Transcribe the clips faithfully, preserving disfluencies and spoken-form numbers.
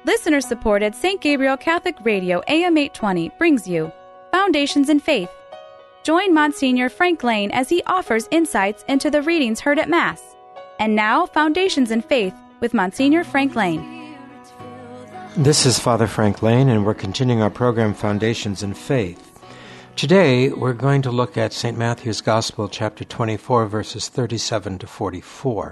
Listener-supported Saint Gabriel Catholic Radio A M eight twenty brings you Foundations in Faith. Join Monsignor Frank Lane as he offers insights into the readings heard at Mass. And now, Foundations in Faith with Monsignor Frank Lane. This is Father Frank Lane, and we're continuing our program, Foundations in Faith. Today, we're going to look at Saint Matthew's Gospel, chapter twenty-four, verses thirty-seven to forty-four.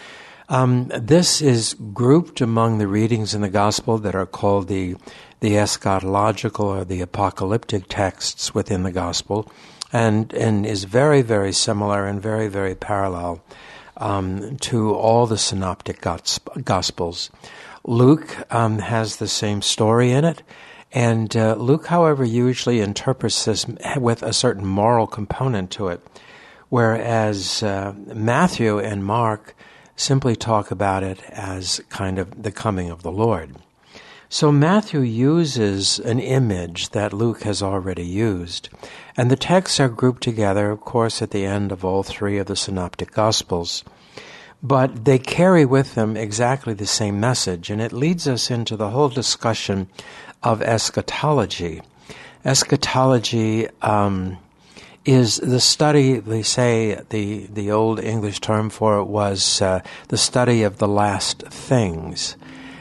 Um, this is grouped among the readings in the Gospel that are called the, the eschatological or the apocalyptic texts within the Gospel, and, and is very, very similar and very, very parallel um, to all the synoptic Gospels. Luke um, has the same story in it, and uh, Luke, however, usually interprets this with a certain moral component to it, whereas uh, Matthew and Mark simply talk about it as kind of the coming of the Lord. So Matthew uses an image that Luke has already used, and the texts are grouped together, of course, at the end of all three of the synoptic Gospels. But they carry with them exactly the same message, and it leads us into the whole discussion of eschatology. Eschatology um, is the study, they say, the, the old English term for it was uh, the study of the last things.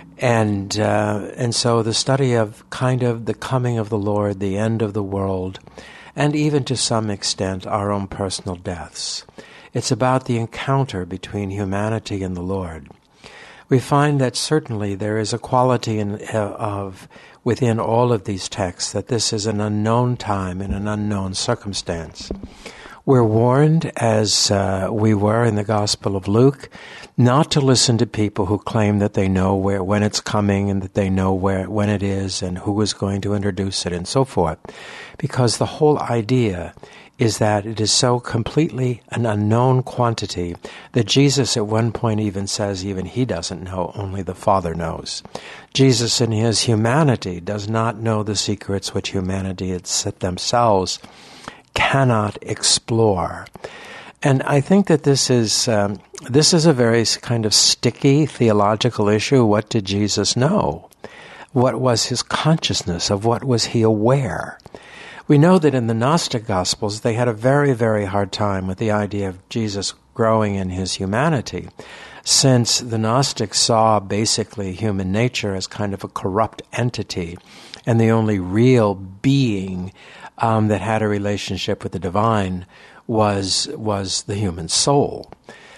And uh, and so the study of kind of the coming of the Lord, the end of the world, and even to some extent our own personal deaths. It's about the encounter between humanity and the Lord. We find that certainly there is a quality in, uh, of within all of these texts that this is an unknown time and an unknown circumstance. We're warned, as uh, we were in the Gospel of Luke, not to listen to people who claim that they know where when it's coming and that they know where when it is and who is going to introduce it and so forth, because the whole idea is that it is so completely an unknown quantity that Jesus at one point even says even he doesn't know, only the Father knows. Jesus in his humanity does not know the secrets which humanity themselves cannot explore. And I think that this is um, this is a very kind of sticky theological issue. What did Jesus know? What was his consciousness? Of what was he aware? We know that in the Gnostic Gospels, they had a very, very hard time with the idea of Jesus growing in his humanity, since the Gnostics saw basically human nature as kind of a corrupt entity, and the only real being um, that had a relationship with the divine was was the human soul.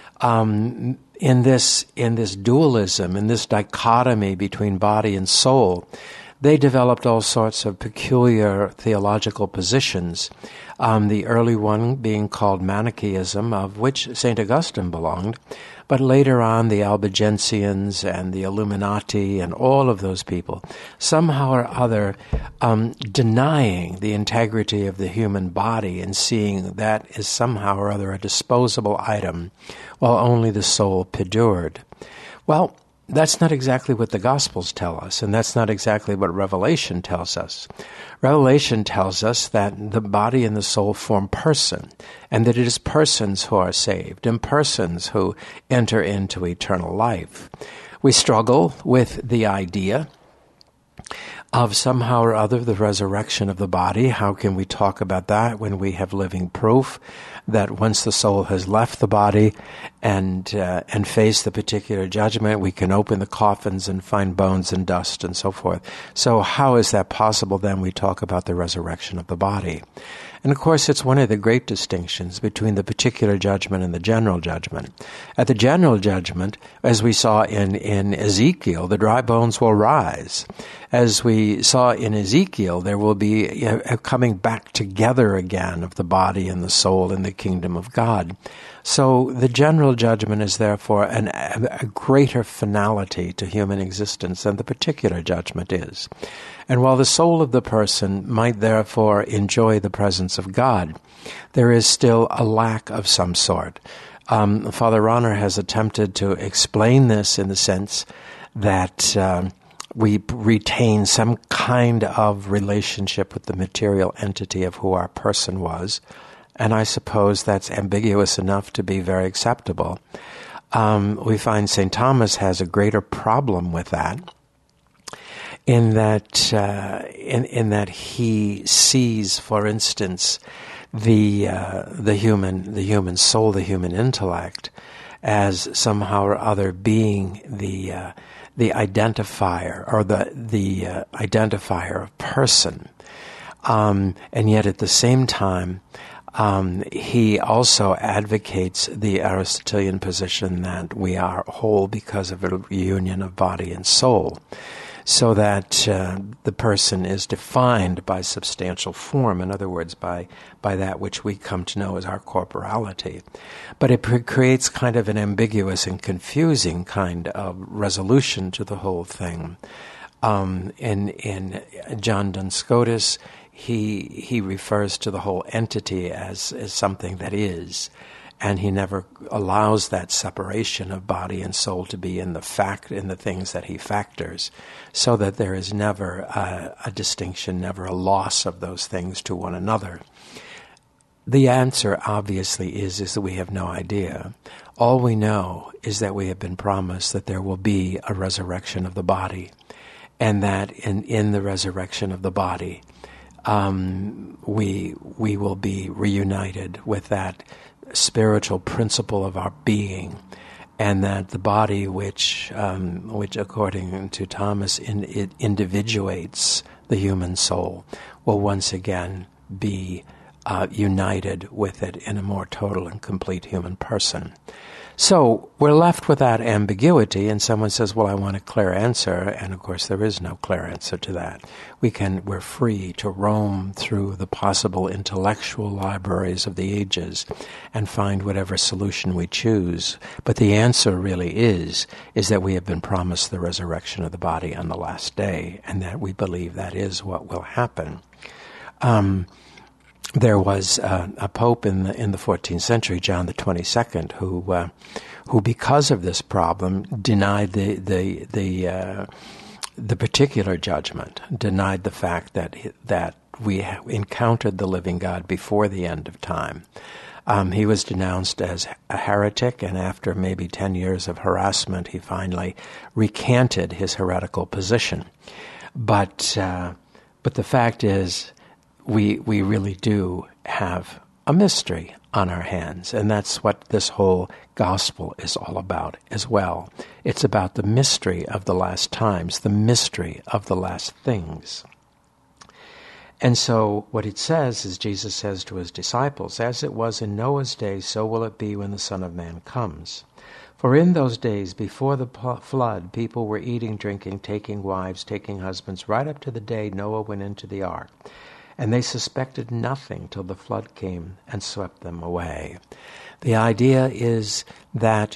Um, in this in this dualism, in this dichotomy between body and soul, they developed all sorts of peculiar theological positions, um, the early one being called Manichaeism, of which Saint Augustine belonged, but later on the Albigensians and the Illuminati and all of those people, somehow or other um, denying the integrity of the human body and seeing that as somehow or other a disposable item, while only the soul perdured. Well, that's not exactly what the Gospels tell us, and that's not exactly what Revelation tells us. Revelation tells us that the body and the soul form person, and that it is persons who are saved, and persons who enter into eternal life. We struggle with the idea of somehow or other the resurrection of the body. How can we talk about that when we have living proof that once the soul has left the body and uh, and faced the particular judgment, we can open the coffins and find bones and dust and so forth. So how is that possible then we talk about the resurrection of the body? And of course, it's one of the great distinctions between the particular judgment and the general judgment. At the general judgment, as we saw in, in Ezekiel, the dry bones will rise. As we saw in Ezekiel, there will be a coming back together again of the body and the soul in the kingdom of God. So the general judgment is therefore an, a greater finality to human existence than the particular judgment is. And while the soul of the person might therefore enjoy the presence of God, there is still a lack of some sort. Um, Father Rahner has attempted to explain this in the sense that um, we retain some kind of relationship with the material entity of who our person was, and I suppose that's ambiguous enough to be very acceptable. Um, we find Saint Thomas has a greater problem with that, in that uh, in in that he sees, for instance, the uh, the human the human soul, the human intellect, as somehow or other being the uh, the identifier or the the uh, identifier of person, um, and yet at the same time, um, he also advocates the Aristotelian position that we are whole because of a union of body and soul. So that uh, the person is defined by substantial form, in other words, by by that which we come to know as our corporality. But it pre- creates kind of an ambiguous and confusing kind of resolution to the whole thing. Um, in in John Duns Scotus, he he refers to the whole entity as as something that is. And he never allows that separation of body and soul to be in the fact in the things that he factors, so that there is never a, a distinction, never a loss of those things to one another. The answer, obviously, is is that we have no idea. All we know is that we have been promised that there will be a resurrection of the body, and that in in the resurrection of the body, um, we we will be reunited with that spiritual principle of our being, and that the body, which, um, which according to Thomas, in, it individuates the human soul, will once again be uh, united with it in a more total and complete human person. So we're left with that ambiguity, and someone says, well, I want a clear answer, and of course there is no clear answer to that. We can, we're free to roam through the possible intellectual libraries of the ages and find whatever solution we choose. But the answer really is, is that we have been promised the resurrection of the body on the last day, and that we believe that is what will happen. Um, There was uh, a pope in the in the fourteenth century, John the twenty-second, who uh, who because of this problem denied the the the uh, the particular judgment, denied the fact that that we encountered the living God before the end of time. Um, he was denounced as a heretic, and after maybe ten years of harassment, he finally recanted his heretical position. But uh, but the fact is, we we really do have a mystery on our hands, and that's what this whole gospel is all about as well. It's about the mystery of the last times, the mystery of the last things. And so what it says is, Jesus says to his disciples, as it was in Noah's day, so will it be when the Son of Man comes. For in those days before the flood, people were eating, drinking, taking wives, taking husbands, right up to the day Noah went into the ark. And they suspected nothing till the flood came and swept them away. The idea is that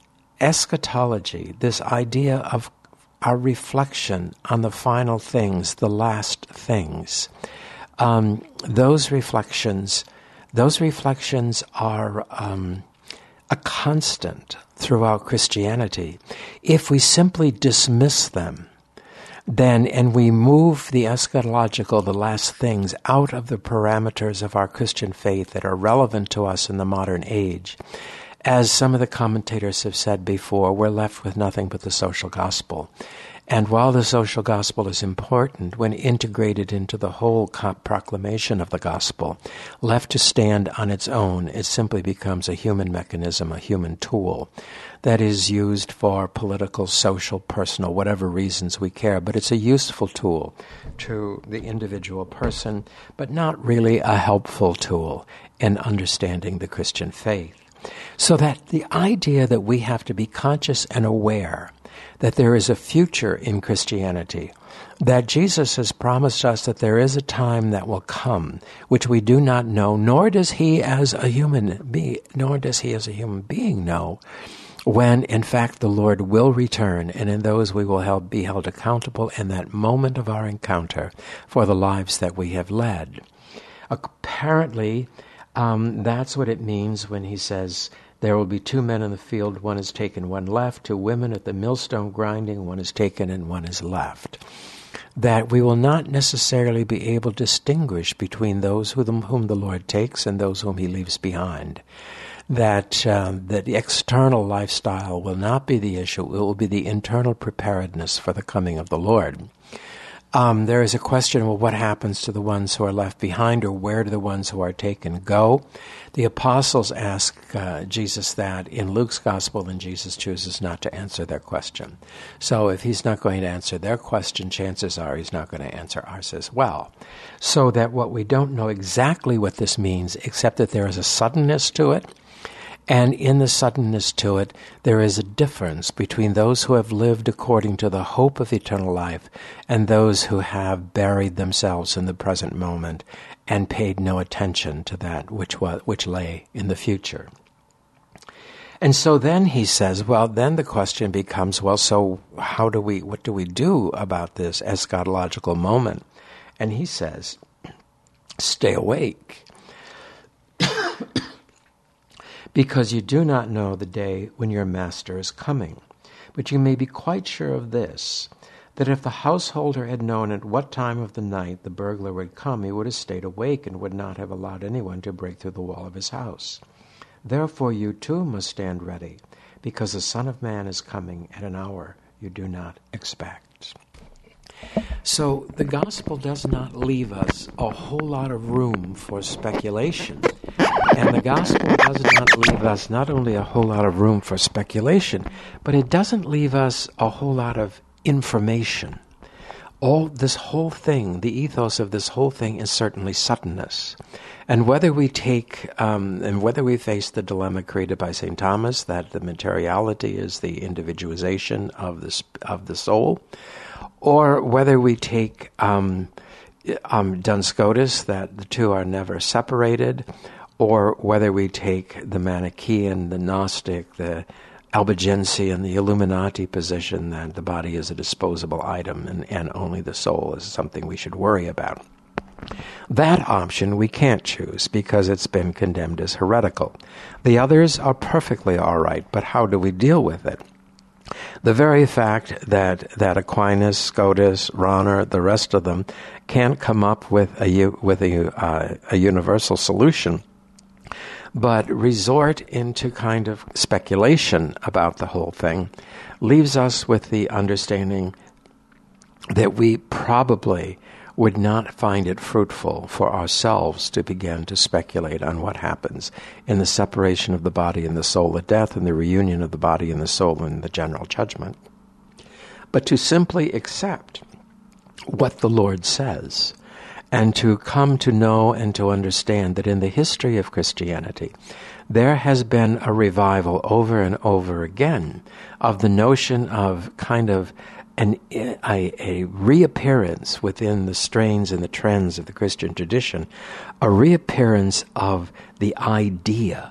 eschatology, this idea of our reflection on the final things, the last things, um, those reflections, those reflections are um, a constant throughout Christianity. If we simply dismiss them, then, and we move the eschatological, the last things, out of the parameters of our Christian faith that are relevant to us in the modern age, as some of the commentators have said before, we're left with nothing but the social gospel. And while the social gospel is important, when integrated into the whole proclamation of the gospel, left to stand on its own, it simply becomes a human mechanism, a human tool that is used for political, social, personal, whatever reasons we care. But it's a useful tool to the individual person, but not really a helpful tool in understanding the Christian faith. So that the idea that we have to be conscious and aware that there is a future in Christianity, that Jesus has promised us that there is a time that will come, which we do not know, nor does he as a human be, nor does he as a human being know, when in fact the Lord will return, and in those we will help be held accountable in that moment of our encounter for the lives that we have led. Apparently, um, that's what it means when he says, there will be two men in the field, one is taken, one left, two women at the millstone grinding, one is taken and one is left. That we will not necessarily be able to distinguish between those whom the Lord takes and those whom he leaves behind. That, um, that the external lifestyle will not be the issue, it will be the internal preparedness for the coming of the Lord. Um, there is a question, well, what happens to the ones who are left behind, or where do the ones who are taken go? The apostles ask uh, Jesus that in Luke's gospel, and Jesus chooses not to answer their question. So if he's not going to answer their question, chances are he's not going to answer ours as well. So that what we don't know exactly what this means, except that there is a suddenness to it. And in the suddenness to it, there is a difference between those who have lived according to the hope of eternal life and those who have buried themselves in the present moment and paid no attention to that which was, which lay in the future. And so then he says, well, then the question becomes, well, so how do we, what do we do about this eschatological moment? And he says, stay awake. Because you do not know the day when your master is coming. But you may be quite sure of this, that if the householder had known at what time of the night the burglar would come, he would have stayed awake and would not have allowed anyone to break through the wall of his house. Therefore you too must stand ready, because the Son of Man is coming at an hour you do not expect. So the gospel does not leave us a whole lot of room for speculation. And the gospel does not leave us not only a whole lot of room for speculation, but it doesn't leave us a whole lot of information. All this whole thing, the ethos of this whole thing is certainly suddenness. And whether we take, um, and whether we face the dilemma created by Saint Thomas, that the materiality is the individualization of the, of the soul, or whether we take um, um, Duns Scotus, that the two are never separated, or whether we take the Manichaean, the Gnostic, the Albigensian, the Illuminati position that the body is a disposable item and, and only the soul is something we should worry about. That option we can't choose because it's been condemned as heretical. The others are perfectly all right, but how do we deal with it? The very fact that, that Aquinas, Scotus, Rahner, the rest of them can't come up with a, with a, uh, a universal solution, but resort into kind of speculation about the whole thing, leaves us with the understanding that we probably would not find it fruitful for ourselves to begin to speculate on what happens in the separation of the body and the soul at death and the reunion of the body and the soul in the general judgment, but to simply accept what the Lord says and to come to know and to understand that in the history of Christianity, there has been a revival over and over again of the notion of kind of an, a, a reappearance within the strains and the trends of the Christian tradition, a reappearance of the idea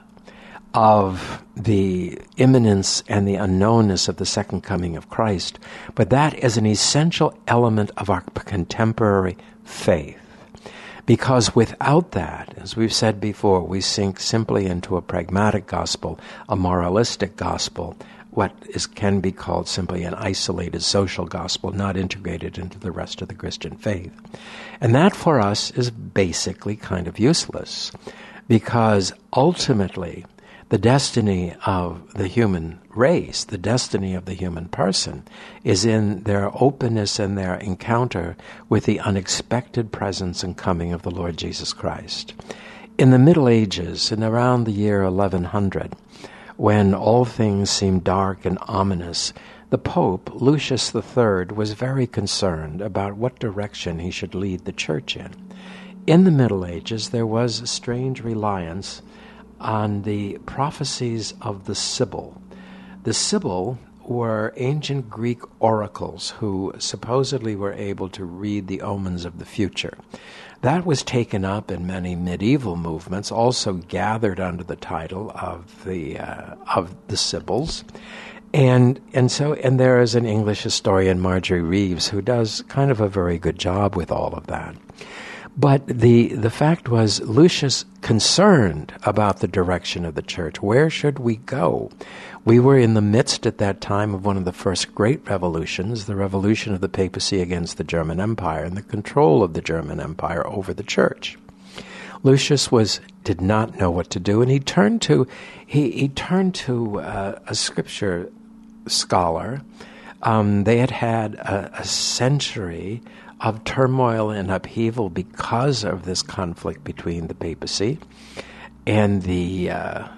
of the imminence and the unknownness of the second coming of Christ, but that is an essential element of our contemporary faith. Because without that, as we've said before, we sink simply into a pragmatic gospel, a moralistic gospel, what is can be called simply an isolated social gospel, not integrated into the rest of the Christian faith. And that for us is basically kind of useless, because ultimately the destiny of the human race, the destiny of the human person, is in their openness and their encounter with the unexpected presence and coming of the Lord Jesus Christ. In the Middle Ages, in around the year eleven hundred, when all things seemed dark and ominous, the Pope, Lucius the Third, was very concerned about what direction he should lead the Church in. In the Middle Ages, there was a strange reliance on the prophecies of the Sibyl. The Sibyl were ancient Greek oracles who supposedly were able to read the omens of the future. That was taken up in many medieval movements, also gathered under the title of the uh, of the Sibyls. And and so and there is an English historian, Marjorie Reeves, who does kind of a very good job with all of that. But the the fact was, Lucius concerned about the direction of the church. Where should we go? We were in the midst at that time of one of the first great revolutions, the revolution of the papacy against the German Empire and the control of the German Empire over the church. Lucius was did not know what to do, and he turned to he he turned to uh, a scripture scholar Um, they had had a, a century of turmoil and upheaval because of this conflict between the papacy and the uh,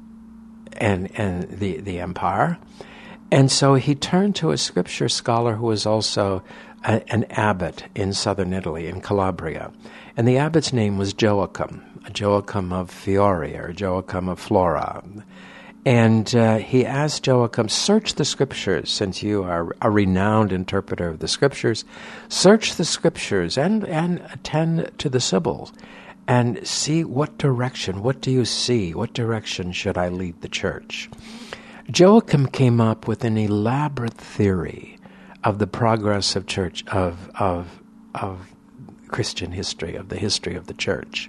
and and the the empire. And so he turned to a scripture scholar who was also a, an abbot in southern Italy, in Calabria. And the abbot's name was Joachim, Joachim of Fiore, or Joachim of Flora. And uh, he asked Joachim, search the scriptures, since you are a renowned interpreter of the scriptures, search the scriptures and, and attend to the Sibyls and see what direction, what do you see, what direction should I lead the church? Joachim came up with an elaborate theory of the progress of church, of of of Christian history, of the history of the church.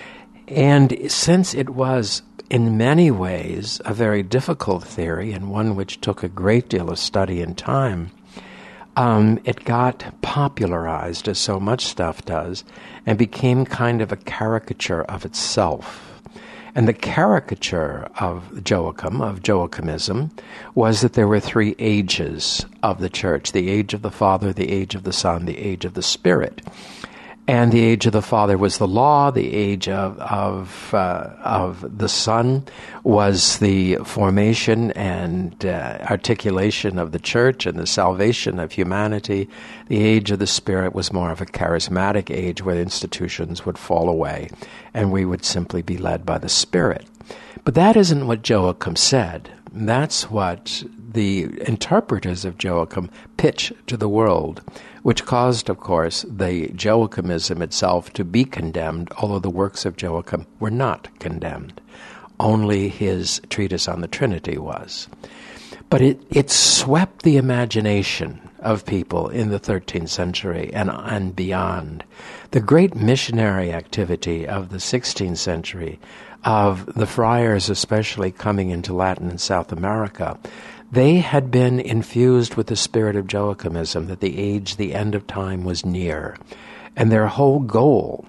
And since it was in many ways a very difficult theory and one which took a great deal of study and time, um, it got popularized, as so much stuff does, and became kind of a caricature of itself. And the caricature of Joachim, of Joachimism, was that there were three ages of the church: the age of the Father, the age of the Son, the age of the Spirit. And the age of the Father was the law. The age of of uh, of the Son was the formation and uh, articulation of the church and the salvation of humanity. The age of the Spirit was more of a charismatic age where institutions would fall away and we would simply be led by the Spirit. But that isn't what Joachim said. That's what the interpreters of Joachim pitched to the world, which caused, of course, the Joachimism itself to be condemned, although the works of Joachim were not condemned. Only his treatise on the Trinity was. But it, it swept the imagination of people in the thirteenth century and, and beyond. The great missionary activity of the sixteenth century, of the friars especially coming into Latin and South America, they had been infused with the spirit of Joachimism, that the age, the end of time was near. And their whole goal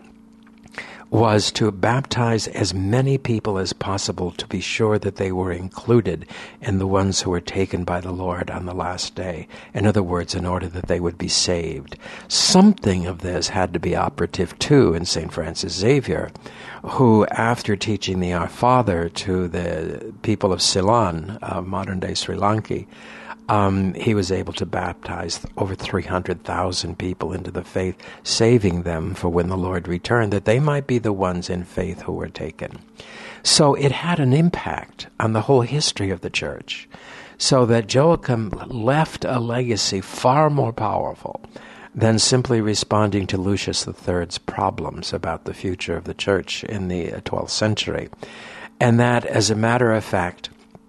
was to baptize as many people as possible to be sure that they were included in the ones who were taken by the Lord on the last day. In other words, in order that they would be saved. Something of this had to be operative too in Saint Francis Xavier, who, after teaching the Our Father to the people of Ceylon, uh, modern-day Sri Lanka, Um, he was able to baptize over three hundred thousand people into the faith, saving them for when the Lord returned, that they might be the ones in faith who were taken. So it had an impact on the whole history of the church, so that Joachim left a legacy far more powerful than simply responding to Lucius the Third's problems about the future of the church in the twelfth century. And that, as a matter of fact,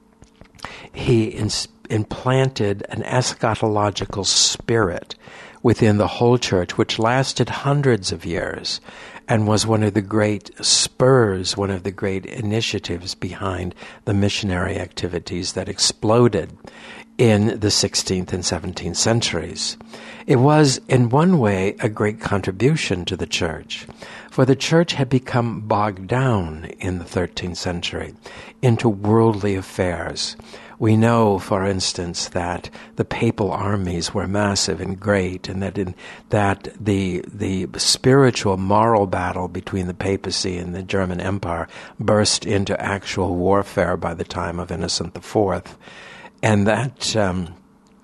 he inspired implanted an eschatological spirit within the whole church, which lasted hundreds of years and was one of the great spurs, one of the great initiatives behind the missionary activities that exploded in the sixteenth and seventeenth centuries. It was, in one way, a great contribution to the church, for the church had become bogged down in the thirteenth century into worldly affairs. We know, for instance, that the papal armies were massive and great, and that in that the the spiritual moral battle between the papacy and the German Empire burst into actual warfare by the time of Innocent the Fourth, and that um,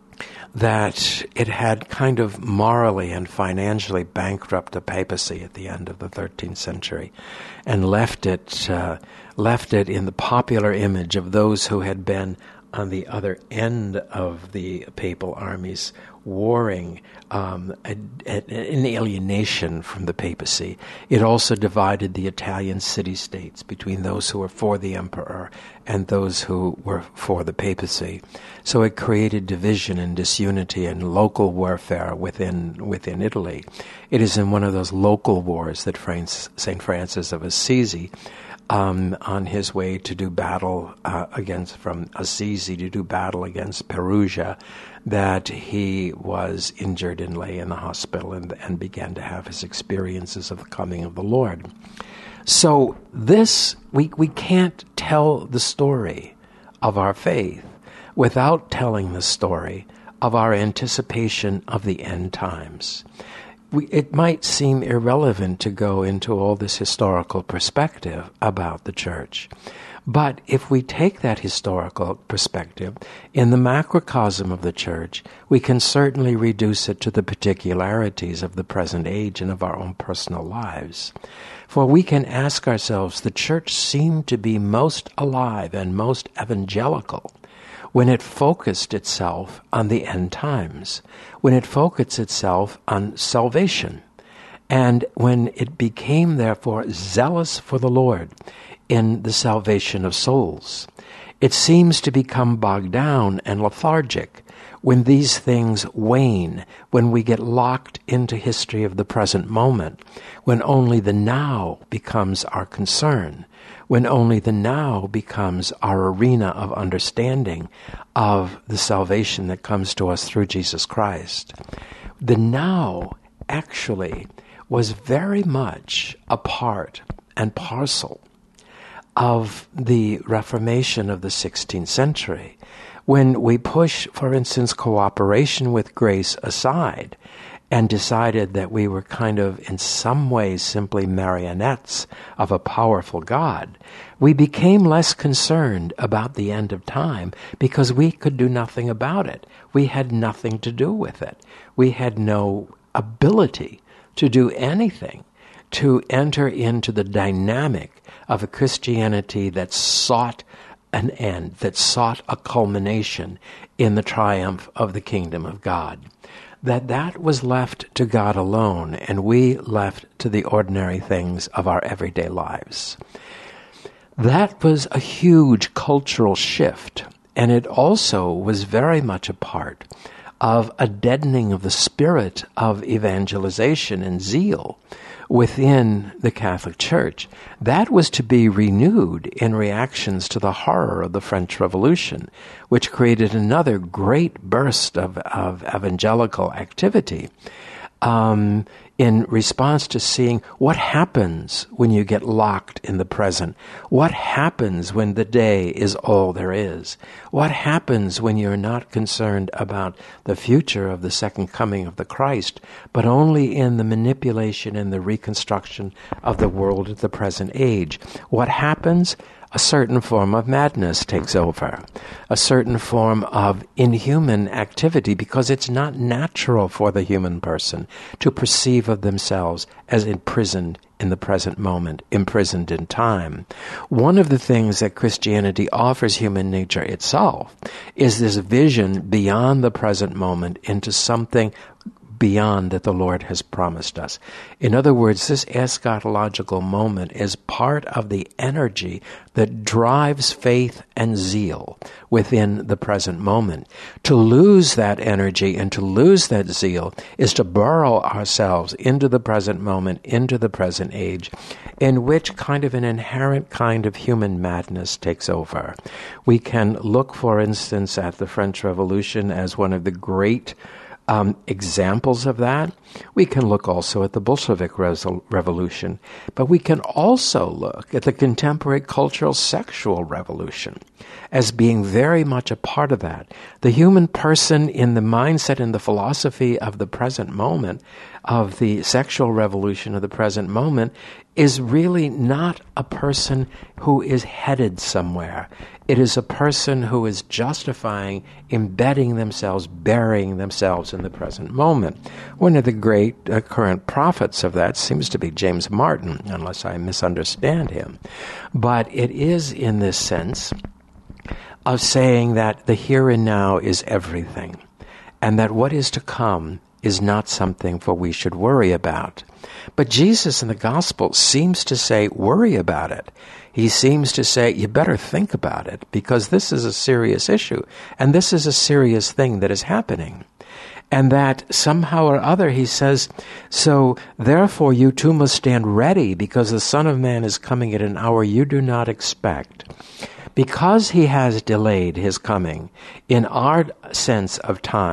that it had kind of morally and financially bankrupted the papacy at the end of the thirteenth century, and left it uh, left it in the popular image of those who had been on the other end of the papal armies, warring um, a, a, an alienation from the papacy. It also divided the Italian city-states between those who were for the emperor and those who were for the papacy. So it created division and disunity and local warfare within within Italy. It is in one of those local wars that Saint Francis of Assisi, Um, on his way to do battle uh, against, from Assisi to do battle against Perugia, that he was injured and lay in the hospital and, and began to have his experiences of the coming of the Lord. So this, we, we can't tell the story of our faith without telling the story of our anticipation of the end times. We, it might seem irrelevant to go into all this historical perspective about the church. But if we take that historical perspective in the macrocosm of the church, we can certainly reduce it to the particularities of the present age and of our own personal lives. For we can ask ourselves, the church seemed to be most alive and most evangelical when it focused itself on the end times, when it focused itself on salvation, and when it became, therefore, zealous for the Lord in the salvation of souls. It seems to become bogged down and lethargic when these things wane, when we get locked into history of the present moment, when only the now becomes our concern, when only the now becomes our arena of understanding of the salvation that comes to us through Jesus Christ. The now actually was very much a part and parcel of the Reformation of the sixteenth century, when we push, for instance, cooperation with grace aside and decided that we were kind of in some ways simply marionettes of a powerful God, we became less concerned about the end of time because we could do nothing about it. We had nothing to do with it. We had no ability to do anything to enter into the dynamic of a Christianity that sought an end, that sought a culmination in the triumph of the kingdom of God. That that was left to God alone, and we left to the ordinary things of our everyday lives. That was a huge cultural shift, and it also was very much a part of a deadening of the spirit of evangelization and zeal within the Catholic Church. That was to be renewed in reactions to the horror of the French Revolution, which created another great burst of, of evangelical activity um, in response to seeing what happens when you get locked in the present. What happens when the day is all there is? What happens when you're not concerned about the future of the second coming of the Christ, but only in the manipulation and the reconstruction of the world at the present age? What happens? A certain form of madness takes over, a certain form of inhuman activity, because it's not natural for the human person to perceive of themselves as imprisoned in the present moment, imprisoned in time. One of the things that Christianity offers human nature itself is this vision beyond the present moment into something beyond that the Lord has promised us. In other words, this eschatological moment is part of the energy that drives faith and zeal within the present moment. To lose that energy and to lose that zeal is to burrow ourselves into the present moment, into the present age, in which kind of an inherent kind of human madness takes over. We can look, for instance, at the French Revolution as one of the great Um, examples of that. We can look also at the Bolshevik Resol- Revolution, but we can also look at the contemporary cultural sexual revolution as being very much a part of that. The human person in the mindset and the philosophy of the present moment, of the sexual revolution of the present moment, is really not a person who is headed somewhere. It is a person who is justifying, embedding themselves, burying themselves in the present moment. One of the great uh, current prophets of that seems to be James Martin, unless I misunderstand him. But it is in this sense of saying that the here and now is everything, and that what is to come is not something for we should worry about. But Jesus in the gospel seems to say, worry about it. He seems to say, you better think about it, because this is a serious issue, and this is a serious thing that is happening. And that somehow or other, he says, so therefore you too must stand ready, because the Son of Man is coming at an hour you do not expect. Because he has delayed his coming, in our sense of time,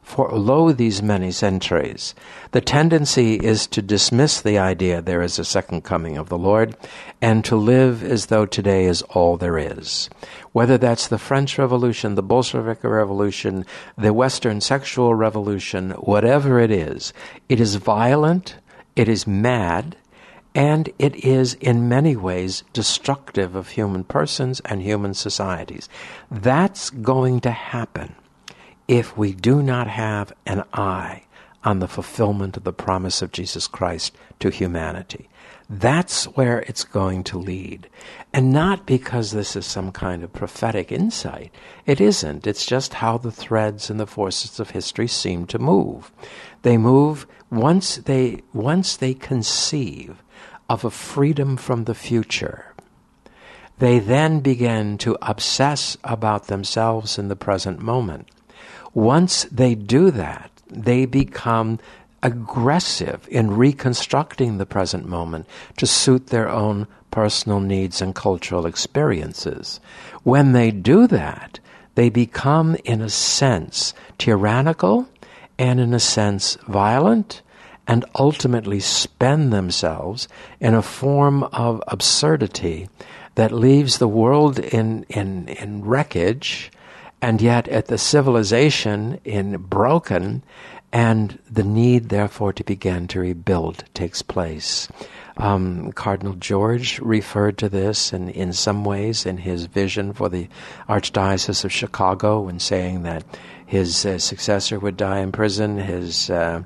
for lo these many centuries. The tendency is to dismiss the idea there is a second coming of the Lord and to live as though today is all there is. Whether that's the French Revolution, the Bolshevik Revolution, the Western sexual revolution, whatever it is, it is violent, it is mad, and it is in many ways destructive of human persons and human societies. That's going to happen if we do not have an eye on the fulfillment of the promise of Jesus Christ to humanity. That's where it's going to lead. And not because this is some kind of prophetic insight. It isn't. It's just how the threads and the forces of history seem to move. They move once they once they conceive of a freedom from the future. They then begin to obsess about themselves in the present moment. Once they do that, they become aggressive in reconstructing the present moment to suit their own personal needs and cultural experiences. When they do that, they become, in a sense, tyrannical and, in a sense, violent, and ultimately spend themselves in a form of absurdity that leaves the world in, in, in wreckage, and yet at the civilization in broken, and the need, therefore, to begin to rebuild takes place. Um, Cardinal George referred to this in, in some ways in his vision for the Archdiocese of Chicago when saying that his uh, successor would die in prison, his uh,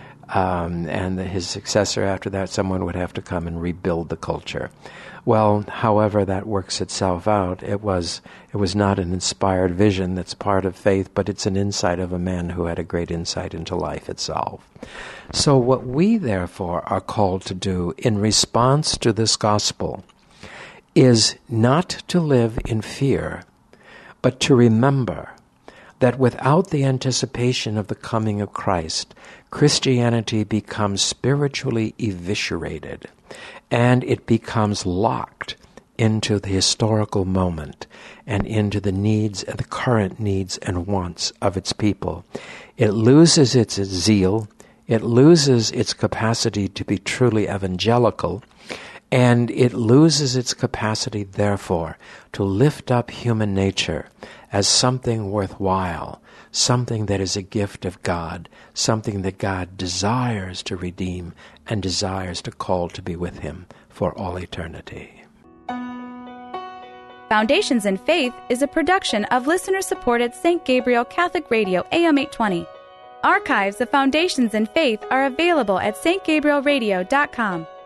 um, and the, his successor after that, someone would have to come and rebuild the culture. Well, however that works itself out, it was it was not an inspired vision that's part of faith, but it's an insight of a man who had a great insight into life itself. So what we, therefore, are called to do in response to this gospel is not to live in fear, but to remember that without the anticipation of the coming of Christ, Christianity becomes spiritually eviscerated, and it becomes locked into the historical moment and into the needs and the current needs and wants of its people. It loses its zeal, it loses its capacity to be truly evangelical, and it loses its capacity, therefore, to lift up human nature as something worthwhile, something that is a gift of God, something that God desires to redeem and desires to call to be with Him for all eternity. Foundations in Faith is a production of listener-supported Saint Gabriel Catholic Radio A M eight twenty. Archives of Foundations in Faith are available at s t gabriel radio dot com.